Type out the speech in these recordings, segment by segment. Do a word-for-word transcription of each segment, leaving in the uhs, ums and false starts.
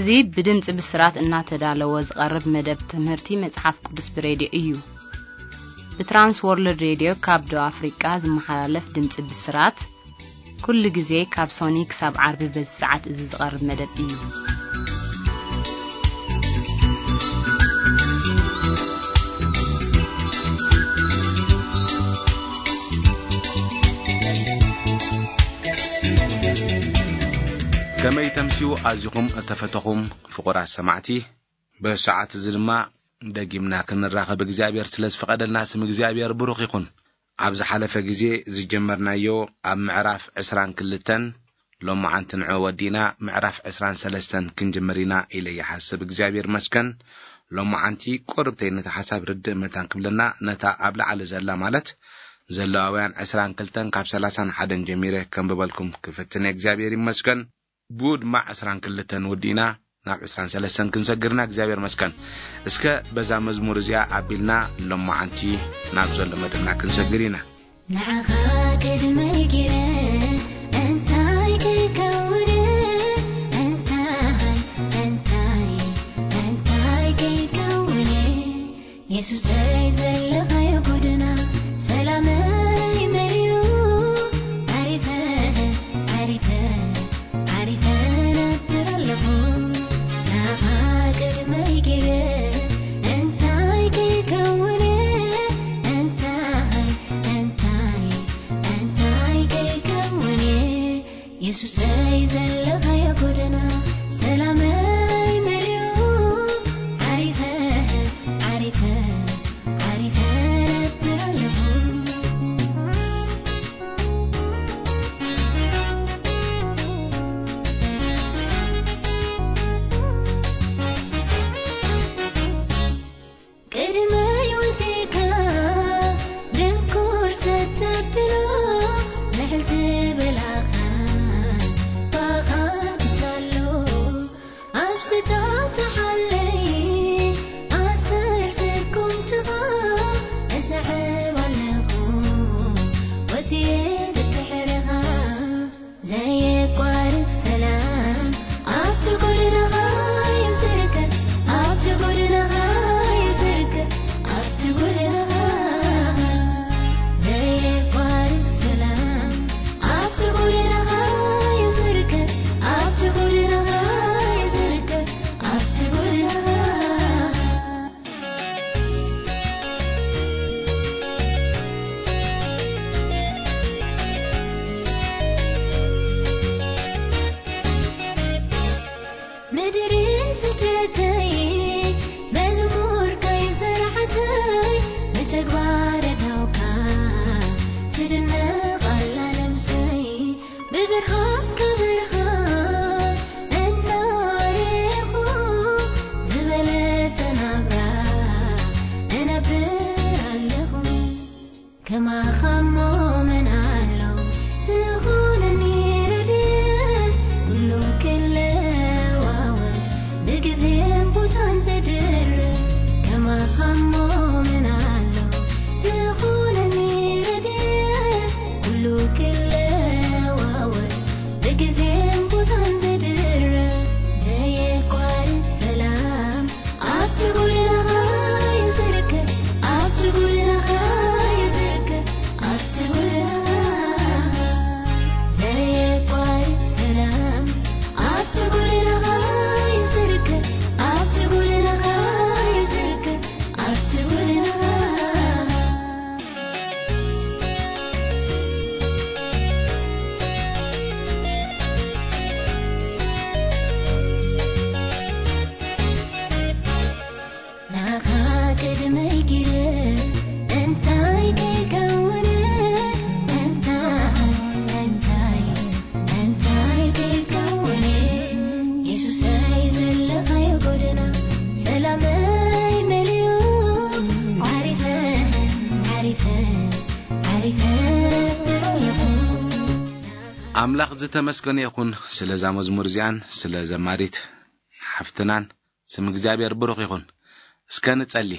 እዙي بدمጽ بسرات እናተዳለወ ዝቀርብ መደብ ትምህርቲ መጽሐፍ ቅዱስ ብሬዲዮ እዩ በትራንስ ወርልድ ሬዲዮ ካብ ዶ አፍሪካ ዝመሓላለፍ ድምጽ ብስራት ኩሉ ጊዜ ካብ ሶኒክ ሳብ ዓርቢ በሰዓት እዚ ዝቀርብ መደብ እዩ كما يتمسيو أزيكم أتفتخم فقراء السماعتي بساعات زلما دقيمنا كنراخب اجزابير سلس فقد الناس مجزابير بروخ يكون عبز حلفة جزي زي جمرنا يو أم معرف عسران كلتن لما عن تنعو ودينا معرف عسران سلستن كنجمرينا إلي حسب اجزابير مسكن لما عنتي قربتين نتحسب رد متان قبلنا نتا أبلع على زلا مالت زلاوان عسران كلتن كاب سلاسان حدن جميرة كم ببالكم كفتن اجزابير مسكن بود مع عسران كلتن ودينا ناب عسران سلسن كنسجرنا اجزابير مسكن اسكا بزا مزمور زيا عبيلنا لما عنتي ناب زل مدنا كنسجرينا نعخا كدما يجري انتاي كيكوني انتاي انتاي انتاي كيكوني يسوس ايزل غايو قدنا سلامي مريو عرفه عرفه يسوس ايزل غايو قدنا سلامي مريو عرفه عرفه عرفه نبرلهم قدما يوتيكا دنكور ستبلو لحلزي بلاخا ستات حلي أسرسكم تغا أسعى والنخوم وتيد التحرغا زي قوارد سلام أبتقول نغاي وسركة أبتقول نغاي وسركة أبتقول نغاي زي قوارد سلام أبتقول نغاي وسركة أبتقول نغاي أملاق زتمسكن يكون سلزا مزمور زيان سلزا ماريت حفتنان سمجزابير بروخ يكون اسكانت علي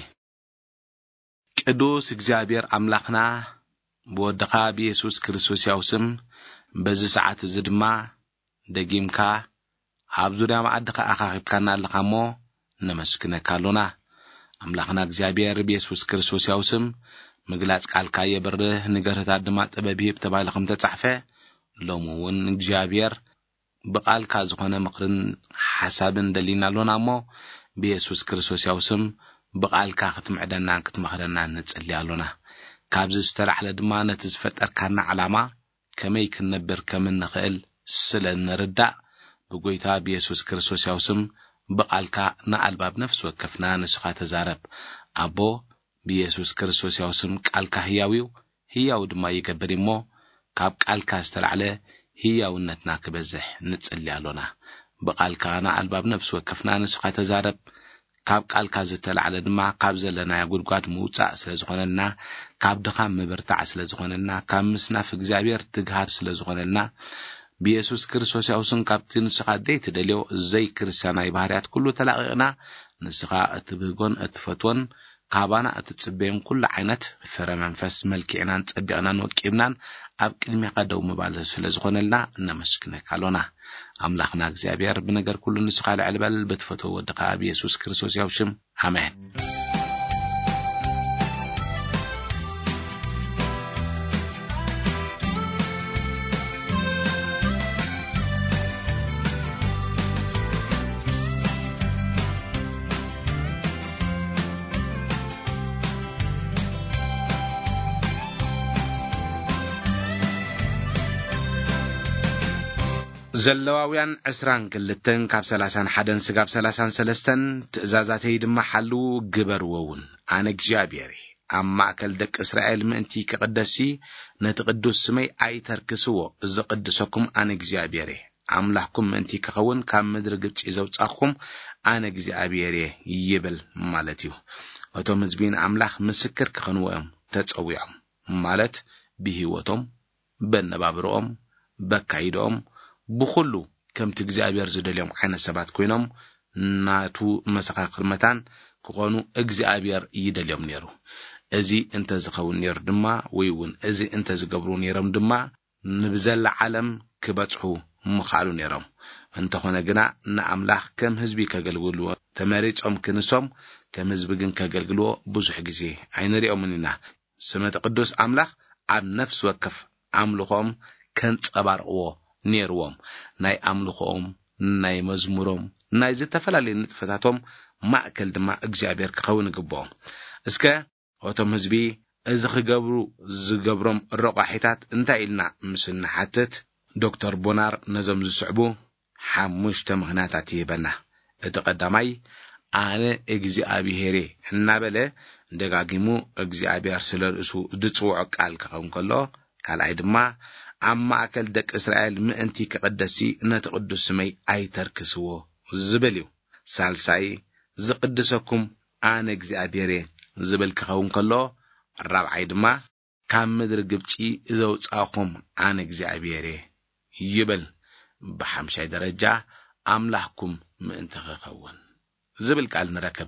قدوس እግዚአብሔር አምላክና በወደኻ በኢየሱስ ክርስቶስ ያውስም በዚህ ሰዓት ዝድማ ደጊምካ ኣብ ዙርያ ማዕድኻ ኣኻኺብካና ኣለኻ እሞ ነመስክነካ ኣሎና ኣምላኽና እግዚኣብሔር ብኢየሱስ ክርስቶስ ያው ስም ምግላጽ ቃልካ የብርህ ንገርታት ድማ ጥበብ ይህብ ተባሂሉ ከም ተጻሕፈ ሎሚ እውን እግዚኣብሔር ብቃልካ ዝኾነ ምክርን ሓሳብን ደሊና ኣሎና እሞ ብኢየሱስ ክርስቶስ ያው ስም ብቃልካ ክትምዕደና ክትመኽረና ንጽልይ ኣሎና ካብዚ ዝተላዕለ ድማ ነቲ ዝፈጠርካና ዓላማ ከመይ ክንነብር ከም እንኽእል ስለ ንርዳእ ብጎይታ ብኢየሱስ ክርስቶስ ያው ስም ብቃልካ ንኣልባብ ነፍስ ወከፍና ንስኻ ተዛረብ ኣቦ ብኢየሱስ ክርስቶስ ያው ስም ቃልካ ህያዊው ህያው ድማ ይገብር እሞ ካብ ቃልካ ዝተላዕለ ህያውነትና ክበዝሕ ንጽልይ ኣሎና ብቃልካ ንኣልባብ ነፍስ ወከፍና ንስኻ ተዛረብ ካብ ቃልካ ዝተላዕለ ድማ ካብ ዘለና ጉድጓድ ምውጻእ ስለ ዝኾነና ካብ ድኻም ምብርታዕ ስለ ዝኾነና ካብ ምስናፍ እግዚአብሔር ትግሃር ስለ ዝኾነና ብኢየሱስ ክርስቶስ ያው ስም ካብቲ ንስኻ ደይት ደልዮ ዘይ ክርስቲያናዊ ባህርያት ኩሉ ተላቂቕና ንስኻ እትብህጎን እትፈትወን ካባና እትጽበየን ኩሉ ዓይነት ፍረ መንፈስ መልክዕናን ጸቢቕናን ወቂብናን ኣብ ቅድሚኻ ደው ምባል ስለ ዝኾነልና ነመስክነካ ኣሎና ኣምላኽና እግዚአብሔር ብነገር ኩሉ ንስኻ ልዕል በል በትፈትዎ ወድኻ ብኢየሱስ ክርስቶስ ያው ስም ኣሜን ዘለዋውያን ዕስራን ክልተን ካብ ሰላሳን ሓደን ስጋብ ሰላሳን ሰለስተን ትእዛዛተይ ድማ ሓሉ ግበርዎውን ኣነ እግዚአብሔር ኣብ ማእከል ደቂ እስራኤል ምእንቲ ክቅደሲ ነቲ ቅዱስ ስመይ ኣይተርክስዎ ዝቅድሰኩም ኣነ እግዚአብሔር ኣምላኽኩም ምእንቲ ክኸውን ካብ ምድሪ ግብጽ ዘውጻኹም ኣነ እግዚአብሔር ይብል ማለት እዩ እቶም ህዝቢን ኣምላኽ ምስክር ክኾንዎም ተጸዊዖም ማለት ብህይወቶም በነባብሮኦም በካይዶም ብኹሉ ከምቲ እግዚአብሔር ዝደልዮም ዓይነት ሰባት ኮይኖም ናቱ መሰኻኽርመታን ክኾኑ እግዚአብሔር ይደልዮም ነይሩ እዚ እንተ ዝኸውን ነይሩ ድማ ወይ እውን እዚ እንተ ዝገብሩ ነይሮም ድማ ንብዘላ ዓለም ክበጽሑ ምኻሉ ነይሮም እንተኾነ ግና ንኣምላኽ ከም ህዝቢ ከገልግልዎ ተመሪጾም ክንሶም ከም ህዝቢ ግን ከገልግልዎ ብዙሕ ግዜ ኣይንሪኦምን ኢና ስመ ቅዱስ ኣምላኽ ኣብ ነፍስ ወከፍ ኣምልኾም ከንጸባርቕዎ ነይርዎም ናይ ኣምልኾኦም ናይ መዝሙሮም ናይ ዝተፈላለዩ ንጥፈታቶም ማእከል ድማ እግዚአብሔር ክኸውን ይግብኦም እስከ እቶም ህዝቢ እዚ ክገብሩ ዝገብሮም ረቋሒታት እንታይ ኢልና ምስና ሓትት ዶክተር ቦናር ነዞም ዝስዕቡ ሓሙሽተ ምኽንያታት ይህበና እቲ ቀዳማይ ኣነ እግዚአብሔር እናበለ ደጋጊሙ እግዚአብሔር ስለ ርእሱ ዝጽውዖ ቃል ክኸውን ከሎ ካልኣይ ድማ ኣብ ማእከል ደቂ እስራኤል ምእንቲ ክቅደሲ ነቲ ቅዱስ ስመይ ኣይተርክስዎ ዝብል እዩ ሳልሳይ ዝቅድሰኩም ኣነ እግዚአብሔር ዝብል ክኸውን ከሎ ራብዓይ ድማ ካብ ምድሪ ግብጽ ዘውጻኹም ኣነ እግዚአብሔር ይብል ብሓምሻይ ደረጃ ኣምላኽኩም ምእንቲ ክኸውን ዝብል ቃል ንረክብ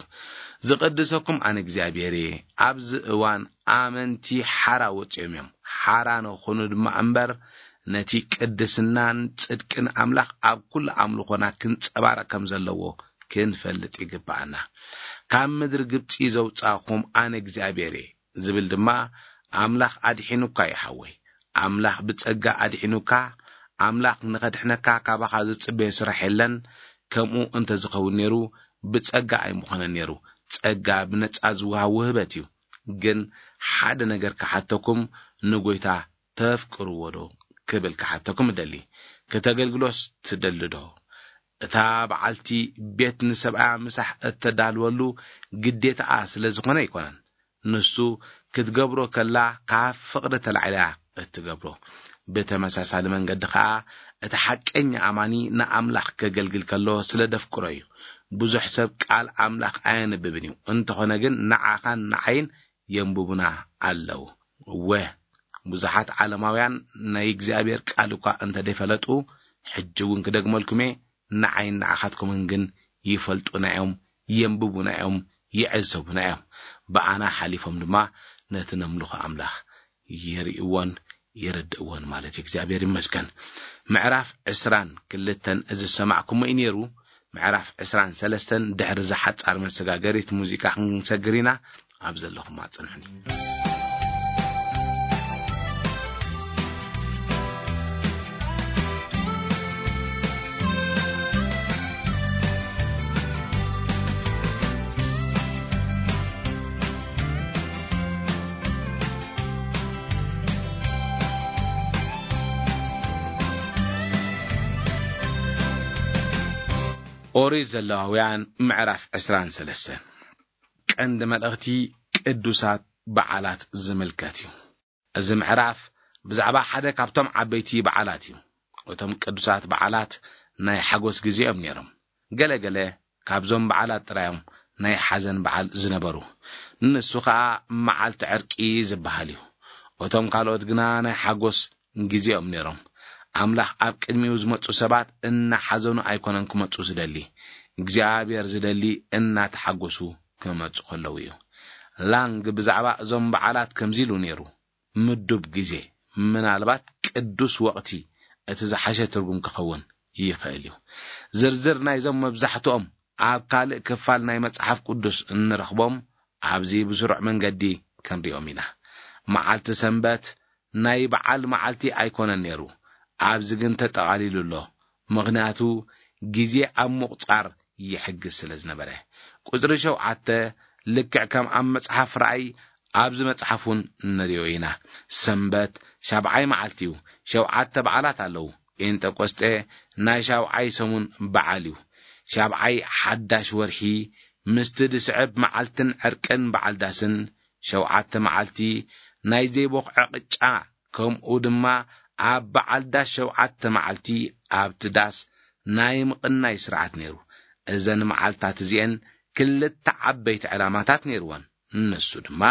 ዝቅድሰኩም ኣነ እግዚአብሔር ኣብዚ እዋን ኣመንቲ ሓራ ወጽዮም እዮም ሓራ ነኾኑ ድማ እምበር ነቲ ቅድስናን ጽድቅን ኣምላኽ ኣብ ኩሉ ኣምልኾና ክንጸባረቕ ከም ዘለዎ ክንፈልጥ ይግባአና ካብ ምድሪ ግብጽ ዘውጻኹም ኣነ እግዚአብሔር ዝብል ድማ ኣምላኽ ኣድሒኑካ ይሓወይ ኣምላኽ ብጸጋ ኣድሒኑካ ኣምላኽ ንኸድሕነካ ካባኻ ዝጽበየ ስራሕ የለን ከምኡ እንተ ዝኸውን ነይሩ ብጸጋ ኣይምኾነን ነይሩ ጸጋ ብነጻ ዝውሃብ ውህበት እዩ ግን ሓደ ነገር ክሓተኩም ንጎይታ ተፍቅርዎ ዶ ክብል ክሓተኩም ደሊ ከተገልግሎስ ትደልዶ እታ በዓልቲ ቤት ንሰብኣ ምሳሕ እተዳልወሉ ግዴታኣ ስለ ዝኾነ ይኮነን ንሱ ክትገብሮ ከላ ካብ ፍቅሪ ተላዕላ እትገብሮ በተመሳሳሊ መንገዲ ከዓ እቲ ሓቀኛ ኣማኒ ንኣምላኽ ከገልግል ከሎ ስለ ደፍቅሮ እዩ ብዙሕ ሰብ ቃል ኣምላኽ ኣየንብብን እዩ እንተኾነ ግን ንዓኻን ንዓይን የንብቡና ኣለው ወ ብዙሓት ዓለማውያን ናይ እግዚአብሔር ቃል እኳ እንተ ደይፈለጡ ሕጂ እውን ክደግመልኩሜ ንዓይን ንዓኻትኩምን ግን ይፈልጡና እዮም የንብቡና እዮም ይዕዘቡና እዮም ብኣና ሓሊፎም ድማ ነቲ ነምልኾ ኣምላኽ የርእይዎን يردئون مالتي እግዚአብሔር ይመስገን معرف عسران كلتن إذا سمعكم إنيرو معرف عسران سلستن دحر زحت صار مسغاغريت موسيقى نسغرينا أبزلهم ما تصنعني أوريز اللهويان معرف عسران سلسة عند ملغتي قدوسات بعالات زملكاتيو الزم معرف بزعبا حدا كابتم عبيتي بعالاتيو وتم قدوسات بعالات ناي حقوس جزيئم نيرم قلا قلا كابزوم بعالات ترايم ناي حزن بعال زنبرو نسوخا معال تعرقي زبهاليو وتم قالوت قنا ناي حقوس جزيئم نيرم أملاح أب كلمة وزمت سبات إن حزنو أيكونن كم تسدلي እግዚአብሔር ዝደሊ እናተሐጎሱ ከመጽኸለውዩ ላንግ ብዛዕባ ዞም በዓላት ከምዚሉ ነይሩ ምዱብ ግዜ ምናልባት ቅዱስ ወቅቲ እቲ ዝሓሸ ትርጉም ክኸውን ይኽእል እዩ ዝርዝር ናይ ዞም መብዛሕትኦም ኣብ ካልእ ክፋል ናይ መጽሓፍ ቅዱስ እንረኽቦም ኣብዚ ብስሩዕ መንገዲ ክንሪኦም ኢና መዓልቲ ሰንበት ናይ በዓል መዓልቲ ኣይኮነን ነይሩ ኣብዚ ግን ተጠቃሊሉሎ ምክንያቱ ግዜ ኣብ ምቁፃር يحجز سلزنبره قدر شوعته لكع كم عم مصحف رأي عبز مصحفون نريوينا سنبت شابعي معلتيو شوعته بعلات علو انت قسته ناي شوعي سمون بعاليو شابعي حداش ورحي مستد سعب معلتن عرقن بعلداسن شوعته معلتي ناي زي بوقع قچا كم ودما عب بعلداش شوعته معلتي عبتداس نايم قناي سرعت نيرو إذن معلتات زين كل تعبيت علاماتات نيروان نسود ما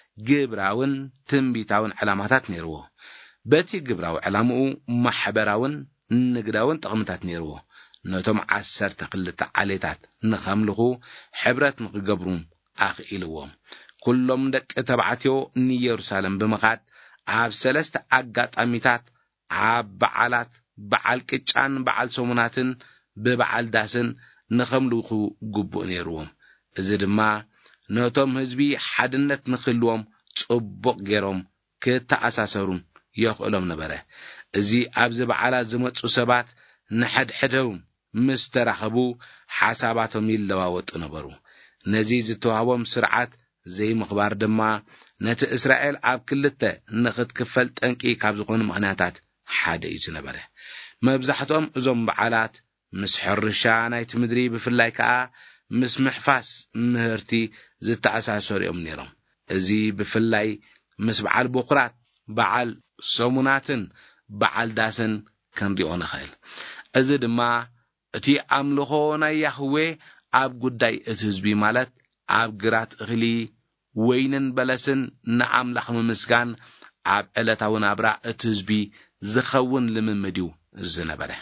جبراون تنبيتاون علاماتات نيرو باتي جبراو علامو محبراون نجراون تقمتات نيرو نتوم عسر تقل تعاليتات نخملغو حبرات نقجبرون آخ إلوهم كلهم دك تبعتيو نيروسالم بمقاد عاب سلست أجات أميتات عاب بعالات بعال كتشان بعال سومناتن ببعال داسن نخملوخو قبو نيروهم إذا ما نتوم هزبي حدنت نخلوهم تصبق جيروم كتا أساسرون يخلوهم نبره إذا أبز بعالات زمت سبات نحد حدهم مسترخبو حساباتهم يلواوت نبرو نزيز توهوهم سرعات زي مخبار دما نت إسرائيل عب كلته نخد كفلت أنكي كابزقون مغناتات حدا يجنبره مبزحتهم زم بعالات مسحر الشاناي تمدري بفلاي كا مس محفاس مهرتي زت أساسوري أم نيرم زي بفلاي مس بعال بقرات بعال سومناتن بعال داسن كان ريون خيل أزد ما تي أملخونا يهوه عب قداي اتزبي مالت عب قرات غلي وينن بلسن نعم لحم مسكان عب ألتاون عبرا اتزبي زخون لممديو الزنبره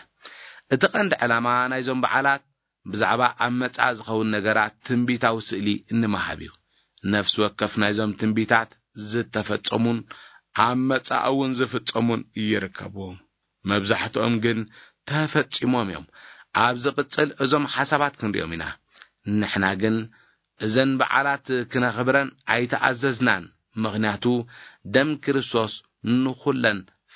اتقند علامة نايزون بعالات بزعبا أمت عزخون نقرات تنبيتا وسئلي إنما حبيو نفس وكف نايزون تنبيتات زد تفتمون أمت عاون زفتمون يركبوهم مبزحتو أمجن تفتموم يوم عبز قتل أزوم حسابات كن ريومينا نحنا جن زن بعالات كنا خبران عيتعززنان مغنياتو دم كريستوس نخلن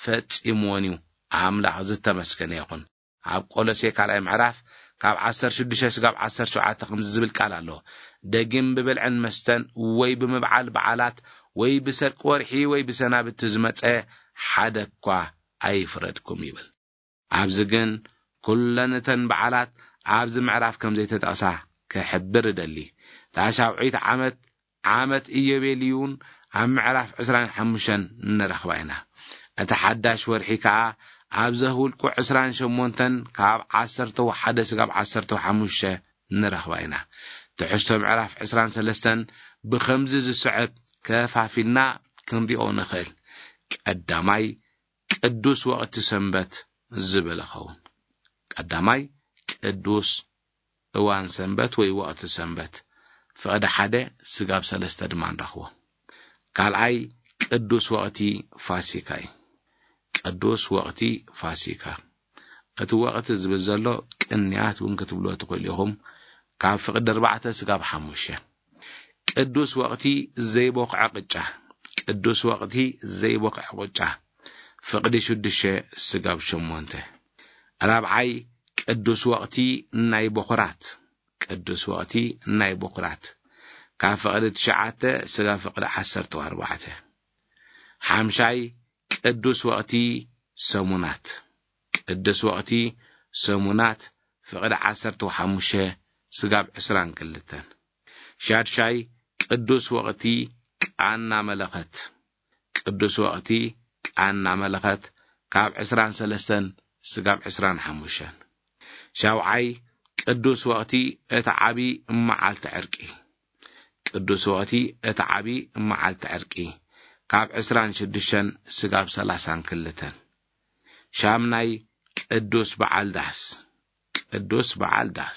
فتمونيو عامل عزت تمسكن يقون عب قولسي كالاي معرف كاب عسر شدشة كاب عسر شعات خمس زبل كالا له دقيم ببلعن مستن وي بمبعال بعالات وي بسرق ورحي وي بسنابة تزمت ايه حدكوا اي فردكم يبل عبزقن كلنتن بعالات عبز معرف كم زي تتقصح كحبر دلي تاشاوعيت عامت عامت ايبيليون عم معرف عسران حمشن نرخبينا اتحداش ورحي كا عبزه الكو عسران شمونتن كاب عسرتو حدث كاب عسرتو حموشة نرخبينا تحشتو معرف عسران سلستن بخمزز السعب كفافلنا كنريو نخيل قداماي قدوس وقت سنبت زبل خون قداماي قدوس اوان سنبت وي وقت سنبت فقد حدا سقاب سلسته دمان رخوه قال اي قدوس وقتي فاسيكاي ቅዱስ ወቅቲ ፋሲካ እቲ ወቅቲ ዝበዘሎ ቅንያት ውን ክትብሎ ትቆልኹም ካብ ፍቅድ ኣርባዕተ ስጋብ ሓሙሽተ ቅዱስ ወቅቲ ዘይቦክዓ ቅጫ ቅዱስ ወቅቲ ዘይቦክዓ ቅጫ ፍቅዲ ሽዱሽተ ስጋብ ሸሞንተ ራብዓይ ቅዱስ ወቅቲ ናይ በኩራት ቅዱስ ወቅቲ ናይ በኩራት ካብ ፍቅዲ ትሽዓተ ስጋብ ፍቅዲ ዓሰርተ ኣርባዕተ ሓምሻይ ቅዱስ ወቅቲ ሰሙናት ቅዱስ ወቅቲ ሰሙናት ፍቅዲ ዓሰርተ ሓሙሽተ ስጋብ ዕስራን ክልተ ሻድሻይ ቅዱስ ወቅቲ ቃና መለኸት ቅዱስ ወቅቲ ቃና መለኸት ካብ ዕስራን ሰለስተን ስጋብ ዕስራን ሓሙሽተ ሻውዓይ ቅዱስ ወቅቲ እቲ ዓቢ መዓልቲ ዕርቂ ቅዱስ ወቅቲ እቲ ዓቢ መዓልቲ ዕርቂ ካብ ዕስራን ሽዱሽተ ስጋብ ሰላሳን ክልተ ሻምናይ ቅዱስ በዓል ዳስ ቅዱስ በዓል ዳስ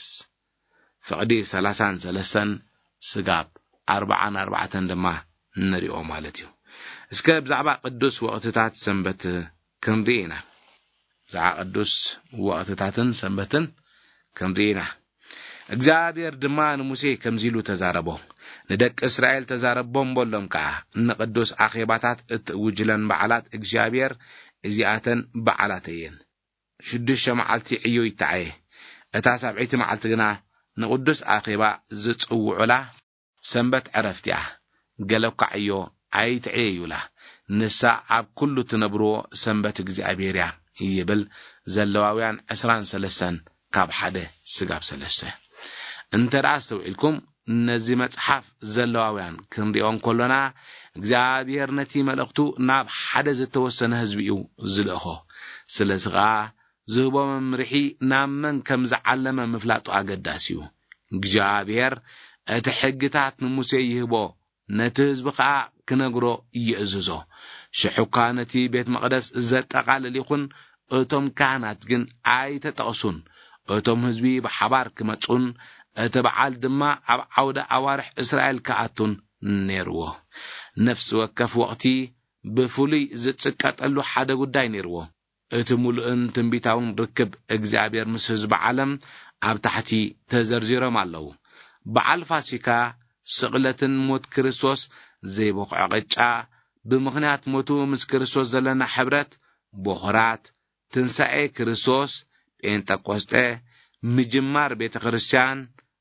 ፍቅዲ ሰላሳን ሰለስተን ስጋብ ኣርባዓን ኣርባዕተን ድማ ንሪኦ ማለት እዩ እስከ ብዛዕባ ቅዱስ ወቅትታት ሰንበት ክንሪኢና ብዛዕባ ቅዱስ ወቅትታትን ሰንበትን ክንሪኢና እግዚአብሔር ድማ ንሙሴ ከምዚሉ ተዛረቦ ንደቂ እስራኤል ተዛረቦም በሎም ከዓ ንቅዱስ ኣኼባታት እትውጅለን በዓላት እግዚአብሔር እዚኣተን በዓላት እየን ሽዱሽተ መዓልቲ ዕዮ ይተዓየ እታ ሰብዒቲ መዓልቲ ግና ንቅዱስ ኣኼባ ዝጽውዑላ ሰንበት ዕረፍቲያ ገለካ ዕዮ ኣይትዕዩላ ንሳ ኣብ ኩሉ ትነብርዎ ሰንበት እግዚአብሔርያ ይብል ዘለዋውያን ዕስራን ሰለስተን ካብ ሓደ ስጋብ ሰለስተ እንተራ አስተውዒልኩም ነዚ መጽሓፍ ዘለዋውያን ክንሪኦም ኮሎና እግዚአብሔር ነቲ መልእኽቱ ናብ ሓደ ዝተወሰነ ህዝቢ እዩ ዝልእኾ ስለዝኻ ዝህቦ መምርሒ ናብ መን ከም ዝዓለመ ምፍላጡ ኣገዳሲ እዩ እግዚአብሔር እቲ ሕግታት ንሙሴ ይህቦ ነቲ ህዝቢ ከዓ ክነግሮ ይእዝዞ ሽሑካ ነቲ ቤት መቅደስ ዘጠቃልል ይኹን እቶም ካህናት ግን ኣይተጠቕሱን እቶም ህዝቢ ብሓባር ክመጹን እቲ በዓል ድማ ኣብ ዓውደ ኣዋርሕ እስራኤል ከኣቱን ነይርዎ ነፍሲ ወከፍ ወቅቲ ብፍሉይ ዝጽቀጠሉ ሓደ ጉዳይ ነይርዎ እቲ ሙሉእን ትንቢታውን ርክብ እግዚአብሔር ምስ ህዝቢ ዓለም ኣብ ታሕቲ ተዘርዚሮም ኣለዉ በዓል ፋሲካ ስቕለትን ሞት ክርስቶስ ዘይቦክዓ ቅጫ ብምኽንያት ሞቱ ምስ ክርስቶስ ዘለና ሕብረት ቦኽራት ትንሣኤ ክርስቶስ ጴንጠቆስጤ ምጅማር ቤተ ክርስቲያን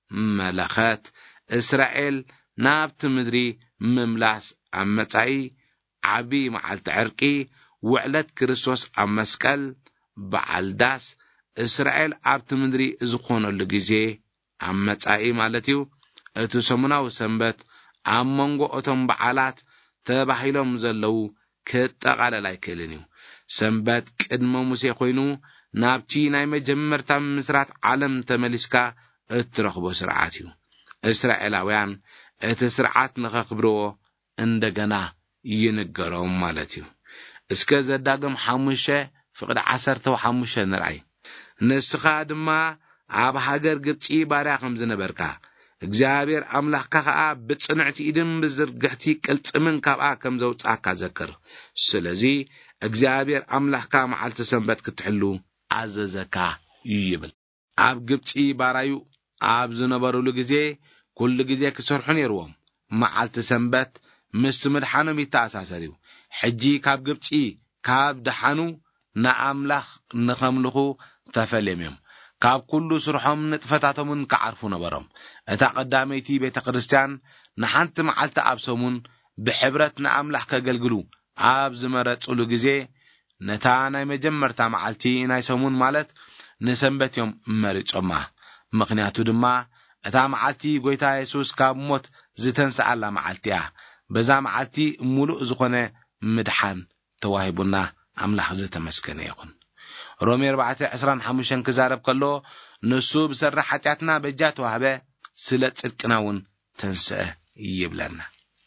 መለኸት እስራኤል ናብቲ ምድሪ ምምላስ ኣብ መጻኢ ዓቢ መዓልቲ ዕርቂ ውዕለት ክርስቶስ ኣብ መስቀል በዓል ዳስ እስራኤል ኣብቲ ምድሪ ዝኾነሉ ግዜ ኣብ መጻኢ ማለት እዩ እቲ ሰሙናዊ ሰንበት ኣብ መንጎ እቶም በዓላት ተባሂሎም ዘለዉ ክጠቓለል ኣይክእልን እዩ ሰንበት ቅድመ ሙሴ ኮይኑ ናብቲ ናይ መጀመርታ ምስራት ዓለም ተመሊስካ እትረኽቦ ስርዓት እዩ እስራኤላውያን እቲ ስርዓት ንኸኽብርዎ እንደገና ይንገሮም ማለት እዩ እስከ ዘዳግም ሓሙሽተ ፍቅዲ ዓሰርተ ሓሙሽተ ንርአይ ንስኻ ድማ ኣብ ሃገር ግብፂ ባርያ ከም ዝነበርካ እግዚአብሔር ኣምላኽካ ከዓ ብጽንዕቲ ኢድን ብዝርግሕቲ ቅልጽምን ካብኣ ከም ዘውጻእካ ዘክር ስለዚ እግዚአብሔር ኣምላኽካ መዓልቲ ሰንበት ክትሕሉ ኣዘዘካ ይብል ኣብ ግብፂ ባራዩ ኣብ ዝነበሩሉ ግዜ ኩሉ ግዜ ክሰርሑ ነይርዎም መዓልቲ ሰንበት ምስ ምድሓኖም ይተኣሳሰር እዩ ሕጂ ካብ ግብፂ ካብ ደሓኑ ንኣምላኽ ንኸምልኹ ተፈልዮም ካብ ኩሉ ስርሖም ንጥፈታቶምን ክዓርፉ ነበሮም እታ ቀዳመይቲ ቤተ ክርስቲያን ንሓንቲ መዓልቲ ኣብ ሰሙን ብሕብረት ንኣምላኽ ከገልግሉ ኣብ ዝመረጹሉ ግዜ ነታ ናይ መጀመርታ መዓልቲ ናይ ሰሙን ማለት ንሰንበት እዮም መሪጾማ ምኽንያቱ ድማ እታ መዓልቲ ጎይታ ኢየሱስ ካብ ሞት ዝተንሳኣላ መዓልቲ እያ በዛ መዓልቲ ሙሉእ ዝኾነ ምድሓን ተዋሂቡና ኣምላኽ ዝተመስገነ ይኹን ሮሜ ኣርባዕተ ዕስራን ሓሙሽተ ክዛረብ ከሎ ንሱ ብሰራሕ ኃጢአትና በጃ ተዋህበ ስለ ጽድቅና እውን ተንስአ ይብለና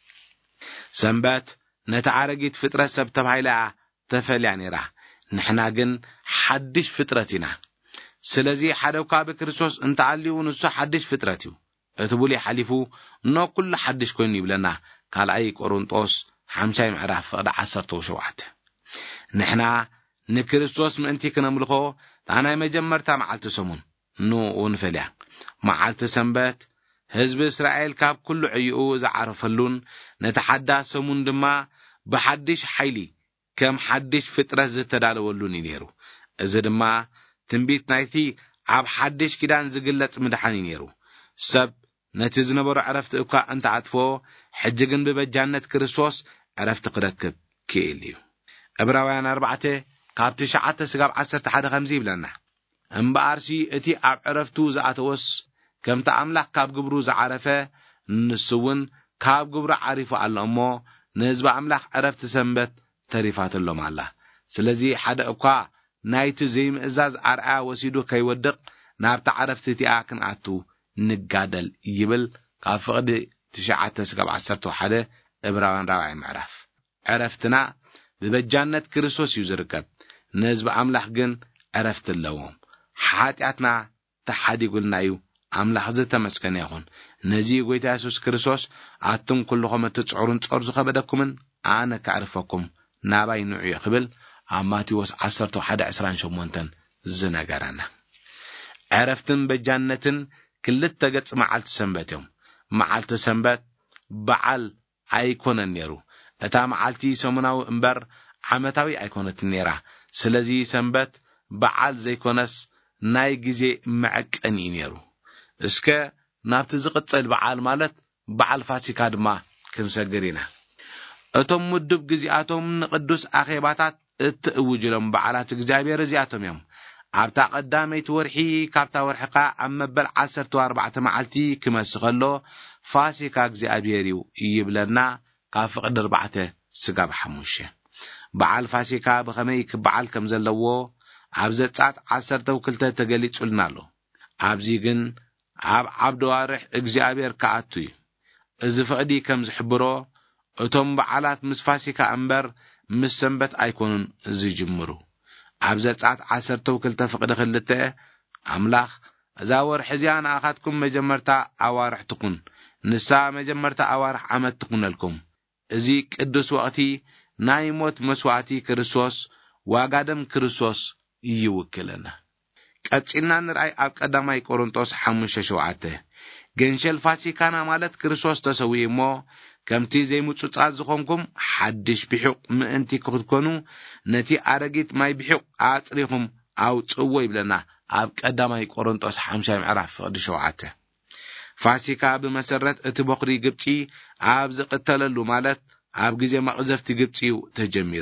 ሰንበት ነታ ዓረጊት ፍጥረት ሰብ ተባሂላ ተፈልያ ነይራ ንሕና ግን ሓድሽ ፍጥረት ኢና ስለዚ ሓደውካ ብክርስቶስ እንተዓልዩ ንሱ ሓድሽ ፍጥረት እዩ እቲ ብሉይ ሓሊፉ ኖ ኩሉ ሓድሽ ኮይኑ ይብለና ካልኣይ ቆሮንጦስ ሓምሳይ ምዕራፍ ፍቅዲ ዓሰርተ ሸውዓተ ንሕና ንክርስቶስ ምእንቲ ክነምልኾ ታናይ መጀመርታ መዓልቲ ሰሙን ኑ ونፈልያ መዓልቲ ሰንበት ህዝቢ እስራኤል ካብ ኩሉ ዕይኡ ዝዓረፈሉን ነተሓዳስ ሰሙን ድማ ብሓድሽ ሓይሊ ከም ሓድሽ ፍጥረት ዝተዳለወሉን ነይሩ እዚ ድማ ትንቢት ናይቲ ኣብ ሓድሽ ኪዳን ዝግለጽ ምድሓን ነይሩ ሰብ ነቲ ዝነበሩ ዕረፍቲ እኳ እንተ ኣጥፎ ሕጂ ግን ብበጃነት ክርስቶስ ዕረፍቲ ክረክብ ክኢል እዩ ዕብራውያን ኣርባዕተ ካብ ትሽዓተ ስጋብ ዓሰርተ ሓደ ከምዚ ይብለና እምበኣርሲ እቲ ኣብ ዕረፍቱ ዝኣተወስ ከምቲ ኣምላኽ ካብ ግብሩ ዝዓረፈ ንሱውን ካብ ግብሩ ዓሪፉ ኣሎ እሞ ንህዝቢ ኣምላኽ ዕረፍቲ ሰንበት ተሪፋትሎም ኣላ ስለዚ ሓደ እኳ ናይቲ ዘይምእዛዝ ኣርኣያ ወሲዱ ከይወድቕ ናብታ ዓረፍቲ እቲኣ ክንኣቱ ንጋደል ይብል ካብ ፍቕዲ ትሽዓተ ስጋብ ዓሰርተ ሓደ ዕብራውያን ራብዓይ ምዕራፍ ዕረፍትና ብበጃነት ክርስቶስ እዩ ዝርከብ ንህዝቢ ኣምላኽ ግን ዕረፍቲ ኣለዎም ሓጢኣትና ተሓዲጉልና እዩ ኣምላኽ ዝተመስገነ ይኹን ነዚ ጎይታ ኢየሱስ ክርስቶስ ኣቱም ኩልኹም እትጽዕሩን ጾር ዝኸበደኩምን ኣነ ከዕርፈኩም ናባይ ንዑ ክብል ኣብ ማቴዎስ ዓሰርተ ሓደ ዕስራን ሸሞንተ ዝነገረና ዕረፍትን በጃነትን ክልተ ገጽ መዓልቲ ሰንበት እዮም መዓልቲ ሰንበት በዓል ኣይኮነን ነይሩ እታ መዓልቲ ሰሙናዊ እምበር ዓመታዊ ኣይኮነትን ነይራ ስለዚ ሰንበት በዓል ዘይኮነስ ናይ ግዜ መዐቀኒ ነይሩ እስከ ናብቲ ዝቕጽል በዓል ማለት በዓል ፋሲካ ድማ ክንሰግር ኢና እቶም ምድብ ግዜኣቶም ንቅዱስ ኣኼባታት እትእውጅሎም በዓላት እግዚአብሔር እዚኣቶም እዮም ኣብታ ቀዳመይቲ ወርሒ ካብታ ወርሕኻ ኣብ መበል ዓሰርተ ኣርባዕተ መዓልቲ ክመስኸሎ ፋሲካ እግዚአብሔር እዩ ይብለና ካብ ፍቕዲ ኣርባዕተ ስጋብ ሓሙሽተ በዓል ፋሲካ ብኸመይ ክበዓል ከም ዘለዎ ኣብ ዘጻት ዓሰርተ ክልተ ተገሊጹልና ኣሎ ኣብዚ ግን ኣብ ዓብደዋርሕ እግዚአብሔር ከኣቱ እዩ እዚ ፍቕዲ ከም ዝሕብሮ እቶም በዓላት ምስ ፋሲካ እምበር ምስ ሰንበት ኣይኮኑን ዝጅምሩ ኣብ ዘጻት ዓሰርተ ክልተ ፍቕዲ ክልተ ኣምላኽ እዛ ወርሒ እዚኣ ንኣኻትኩም መጀመርታ ኣዋርሕ ትኹን ንሳ መጀመርታ ኣዋርሕ ዓመት ትኹነልኩም እዚ ቅዱስ ወቕቲ ናይ ሞት መስዋዕቲ ክርስቶስ ዋጋደም ክርስቶስ ይውክለና ቀጺልና ንርአይ ኣብ ቀዳማይ ቆሮንጦስ ሓሙሽተ ሸውዓተ ገንሸል ፋሲካና ማለት ክርስቶስ ተሰዊዩ እሞ ከምቲ ዘይምጹጻት ዝኾንኩም ሓድሽ ብሑቕ ምእንቲ ክትኮኑ ነቲ ኣረጊት ማይ ብሑቕ ኣጽሪኹም ኣውጽዎ ይብለና ኣብ ቀዳማይ ቆሮንጦስ ሓምሻይ ምዕራፍ ፍቕዲ ሸውዓተ ፋሲካ ብመሰረት እቲ በኽሪ ግብጺ ኣብ ዝቕተለሉ ማለት ኣብ ግዜ መቕዘፍቲ ግብጺ ተጀሚሩ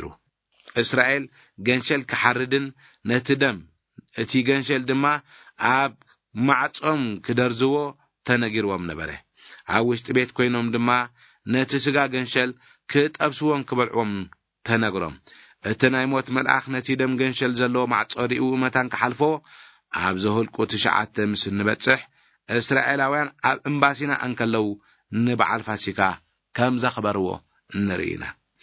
እስራኤል ገንሸል ክሓርድን ነቲ ደም እቲ ገንሸል ድማ ኣብ ማዕጾም ክደርዝዎ ተነጊርዎም ነበረ ኣብ ውሽጢ ቤት ኮይኖም ድማ ነቲ ስጋ ገንሸል ክጠብስዎን ክበልዕዎም ተነግሮም እቲ ናይ ሞት መልኣኽ ነቲ ደም ገንሸል ዘለዎ ማዕጾሪኡ መታን ክሓልፎ ኣብ ዘሁልቁ ትሽዓተ ምስ ንበጽሕ እስራኤላውያን ኣብ እምባሲና እንከለው ንበዓል ፋሲካ ከም ዘኽበርዎ ንርኢና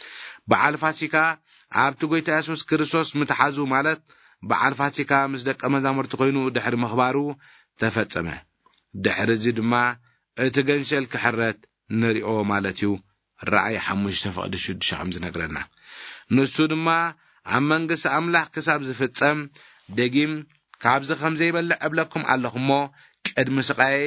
በዓል ፋሲካ ኣብቲ ጎይታ ኢየሱስ ክርስቶስ ምትሓዙ ማለት በዓል ፋሲካ ምስ ደቀ መዛሙርቱ ኮይኑ ድሕሪ ምኽባሩ ተፈጸመ ድሕሪ እዚ ድማ እቲ ገንሸል ክሕረት ንሪኦ ማለት እዩ ራእይ ሓሙሽተ ፍቕዲ ሽዱሽተ ከም ዝነግረና ንሱ ድማ ኣብ መንግስቲ ኣምላኽ ክሳብ ዝፍጸም ደጊም ካብዚ ከም ዘይበልዕ እብለኩም ኣለኹሞ ቅድሚ ስቃይ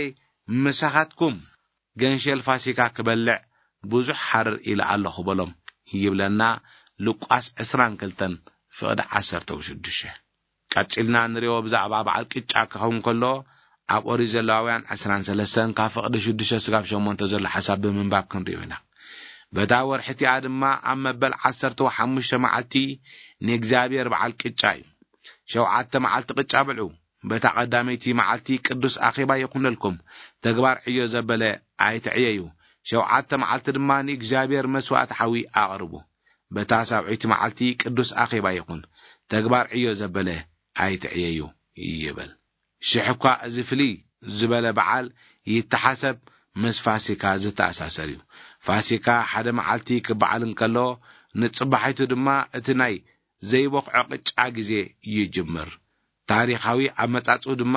ምሳኻትኩም ገንሸል ፋሲካ ክበልዕ ብዙሕ ሓርር ኢለ ኣለኹ በሎም ይብለና ሉቃስ ዕስራን ክልተን ፍቕዲ ዓሰርተ ሽዱሽተ ቀፂልና ንሪኦ ብዛዕባ በዓል ቅጫ ክኸውን ከሎ ኣብ ኦሪት ዘሌዋውያን ዓሰርተ ሰለስተ ካብ ፍቕዲ ሽዱሽተ ስጋብ ሸሞንተ ዘሎ ሓሳብ ብምንባብ ክንሪኦ ኢና በታ ወርሒ እቲኣ ድማ ኣብ መበል ዓሰርተ ሓሙሽተ መዓልቲ ንእግዚአብሔር በዓል ቅጫ እዩ ሸውዓተ መዓልቲ ቅጫ ብልዑ በታ ቀዳመይቲ መዓልቲ ቅዱስ ኣኼባ ይኹነልኩም ተግባር ዕዮ ዘበለ ኣይትዕየዩ ሸውዓተ መዓልቲ ድማ ንእግዚአብሔር መስዋዕቲ ሓዊ ኣቕርቡ በታ ሳብዒቲ መዓልቲ ቅዱስ ኣኼባ ይኹን ተግባር ዕዮ ዘበለ ኣይትዕየዩ ይብል ሽሕኳ እዚ ፍልይ ዝበለ በዓል ይተሓሰብ ምስ ፋሲካ ዝተኣሳሰር እዩ ፋሲካ ሓደ መዓልቲ ክበዓል እንከሎ ንጽባሕይቱ ድማ እቲ ናይ ዘይቦኽዖ ቅጫ ግዜ ይጅምር ታሪኻዊ ኣመጻጽኡ ድማ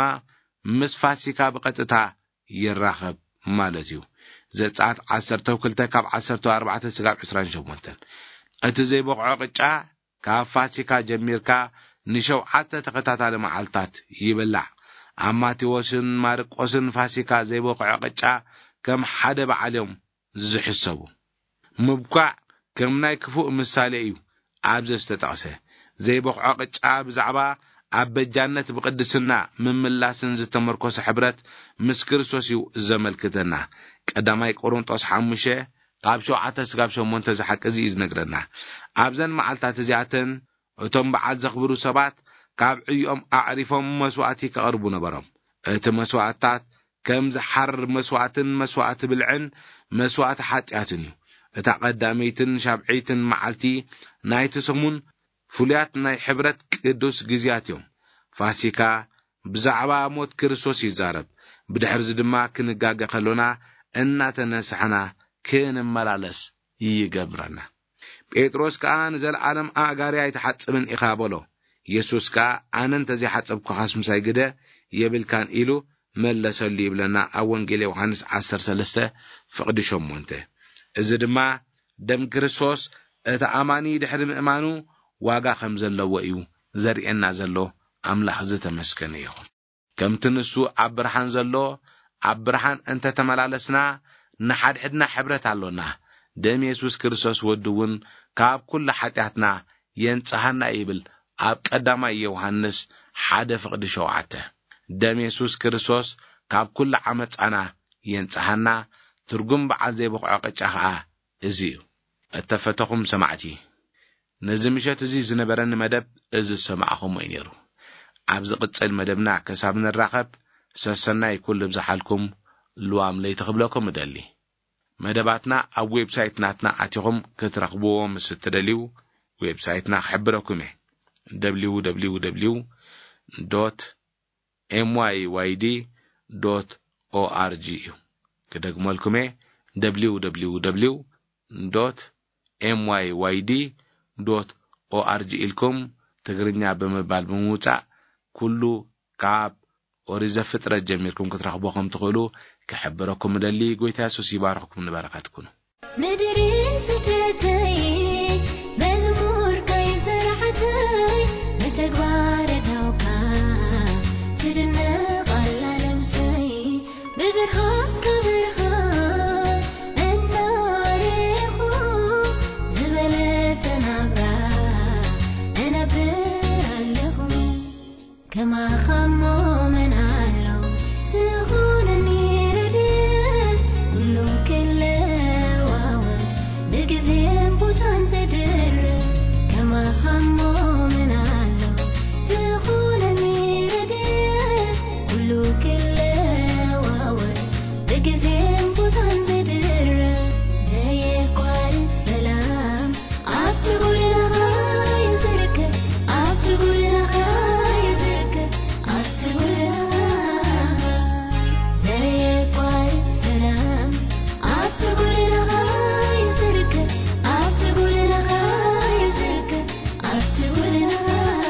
ምስ ፋሲካ ብቐጥታ ይራኸብ ማለት እዩ ዘጻት ዓሰርተ ክልተ ካብ ዓሰርተ ኣርባዕተ ስጋብ ዕስራን ሸሞንተ እቲ ዘይቦኽዖ ቅጫ ካብ ፋሲካ ጀሚርካ ንሸውዓተ ተኸታታሊ መዓልታት ይብላዕ። ኣብ ማቴዎስን ማርቆስን ፋሲካ ዘይቦቅዖ ቅጫ ከም ሓደ በዓልዮም ዝሕሰቡ ምብኳዕ ከም ናይ ክፉእ ምሳሌ እዩ። ኣብዚ ዝተጠቕሰ ዘይቦቅዖ ቅጫ ብዛዕባ ኣብ በጃነት ብቅድስና ምምላስን ዝተመርኮሰ ሕብረት ምስ ክርስቶስ እዩ ዘመልክተና። ቀዳማይ ቆሮንጦስ ሓሙሽተ ካብ ሸውዓተ እስካብ ሸሞንተ ዝሓቅዚ ይዝነግረና። ኣብዘን መዓልታት እዚኣተን እቶም በዓል ዘኽብሩ ሰባት ካብ ዕዮም ኣዕሪፎም መስዋዕቲ ከቕርቡ ነበሮም። እቲ መስዋዕታት ከም ዝሓር መስዋዕትን መስዋዕቲ ብልዕን መስዋዕቲ ሓጢኣትን እዩ። እታ ቀዳመይትን ሻብዒትን መዓልቲ ናይቲ ሰሙን ፍሉያት ናይ ሕብረት ቅዱስ ግዝያት እዮም። ፋሲካ ብዛዕባ ሞት ክርስቶስ ይዛረብ። ብድሕሪ እዚ ድማ ክንጋገ ከሎና እናተነስሐና ክንመላለስ ይገብረና። ጴጥሮስ ከዓ ንዘለዓለም ኣጋርያ ይተሓጽብን ኢኻ በሎ። ኢየሱስ ከዓ ኣነ እንተዘይሓጸብኩ ምሳይ ግደ የብልካን ኢሉ መለሰሉ ይብለና ኣብ ወንጌል ዮሐንስ ዓሰርተ ሰለስተ ፍቕዲ ሸሞንተ። እዚ ድማ ደም ክርስቶስ እቲ ኣማኒ ድሕሪ ምእማኑ ዋጋ ከም ዘለዎ እዩ ዘርእየና ዘሎ። ኣምላኽ ዝተመስገነ ይኹን። ከምቲ ንሱ ኣብ ብርሃን ዘሎ ኣብ ብርሃን እንተ ተመላለስና ንሓድሕድና ሕብረት ኣሎና። ደም ኢየሱስ ክርስቶስ ወድውን ካብ ኩሉ ሓጢኣትና የንጽሐና ይብል ኣብ ቀዳማይ ዮሐንስ ሓደ ፍቕዲ ሸውዓተ። ደም ኢየሱስ ክርስቶስ ካብ ኩሉ ዓመፃና የንጽሐና። ትርጉም በዓል ዘይቦቅዖ ቅጫ ከዓ እዚ እዩ። እተፈተኹም ሰማዕቲ ነዚ ምሸት እዚ ዝነበረኒ መደብ እዚ ሰማዕኹም ወይ ነይሩ። ኣብ ዝቕጽል መደብና ከሳብ ንራኸብ ሰሰናይ ኩሉ ብዝሓልኩም ልዋም ለይተኽብለኩም እደሊ። መደባትና ኣብ ዌብሳይትናትና ኣቲኹም ክትረኽብዎም ምስ እትደልዩ ዌብሳይትና ክሕብረኩም እየ ደብሊው ደብሊው ደብሊው ዶት ኤም ዋይ ዋይ ዲ ዶት ኦ አር ጂ እዩ። ክደግመልኩም እየ ደብሊው ደብሊው ደብሊው ዶት ኤም ዋይ ዋይ ዲ ዶት ኦ አር ጂ ኢልኩም ትግርኛ ብምባል ብምውፃእ ኩሉ ካብ ኦሪት ዘፍጥረት ጀሚርኩም ክትረኽብዎም ትኽእሉ ክሕብረኩም እደሊ። ጎይታ ኢየሱስ ይባርኽኩም። ንበረኻትኩም ምድሪ ስደተይ መዝሙር ከይስራሕተይ በተግባር ታውካ ትድነቕ አላለምሰይ ብብርሃን ከብርሃን እናሪኹ ዝበለተ ናብራ እነብር ኣለኹ ከማኸሞ መናለው ዝኹነኒ ረድኤት ሁሉ ክለዋወጥ ብጊዜም ቦታን ዘድርብ ከማኸሞ መናለው ዝኹነኒ ረድኤት ሁሉ ክለዋወጥ ብጊዜም ቦታን ዘድርብ ዘየቋርጥ ሰላም ኣብቲ ጎደናኻ ይዝርከብ ኣብቲ ጎደናኻ ይዝርከብ ኣብቲ ጎደናኻ ዘየቋርጥ ሰላም ኣብቲ ጎደናኻ ይዝርከብ ኣብቲ ጎደናኻ ይዝርከብ ኣብቲ ጎደናኻ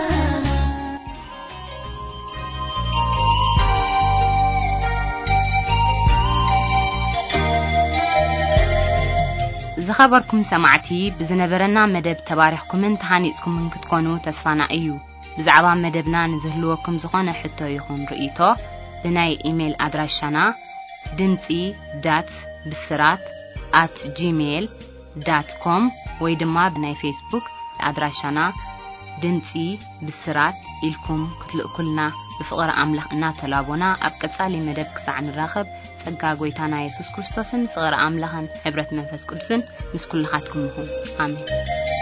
ዝኸበርኩም ሰማዕቲ ብዝነበረና መደብ ተባሪኽኩምን ተሃኒጽኩምን ክትኮኑ ተስፋና እዩ። ብዛዕባ መደብና ንዝህልወኩም ዝኾነ ሕቶ ይኹን ርእይቶ ብናይ ኢሜል ኣድራሻና ድምፂ ዳት ብስራት ኣት ጂሜል ዳት ኮም ወይ ድማ ብናይ ፌስቡክ ኣድራሻና ድምፂ ብስራት ኢልኩም ክትልእኩልና ብፍቕሪ ኣምላኽ እናተላቦና ኣብ ቀጻሊ መደብ ክሳዕ ንራኸብ ጸጋ ጎይታና ኢየሱስ ክርስቶስን ፍቕሪ ኣምላኽን ሕብረት መንፈስ ቅዱስን ምስ ኩልኻትኩም ይኹን። ኣሜን።